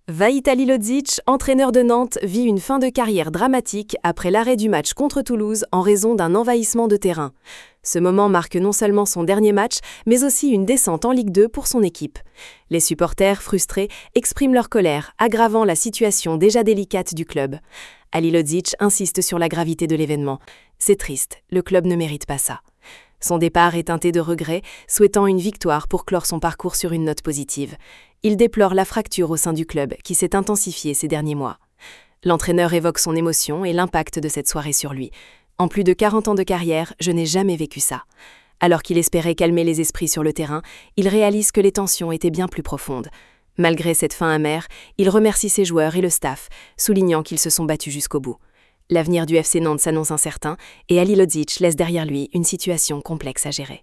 Vahid Halilodzic, entraîneur de Nantes, vit une fin de carrière dramatique après l'arrêt du match contre Toulouse en raison d'un envahissement de terrain. Ce moment marque non seulement son dernier match, mais aussi une descente en Ligue 2 pour son équipe. Les supporters, frustrés, expriment leur colère, aggravant la situation déjà délicate du club. Halilodzic insiste sur la gravité de l'événement. C'est triste, le club ne mérite pas ça. Son départ est teinté de regrets, souhaitant une victoire pour clore son parcours sur une note positive. Il déplore la fracture au sein du club qui s'est intensifiée ces derniers mois. L'entraîneur évoque son émotion et l'impact de cette soirée sur lui. En plus de 40 ans de carrière, je n'ai jamais vécu ça. Alors qu'il espérait calmer les esprits sur le terrain, il réalise que les tensions étaient bien plus profondes. Malgré cette fin amère, il remercie ses joueurs et le staff, soulignant qu'ils se sont battus jusqu'au bout. L'avenir du FC Nantes s'annonce incertain et Halilodzic laisse derrière lui une situation complexe à gérer.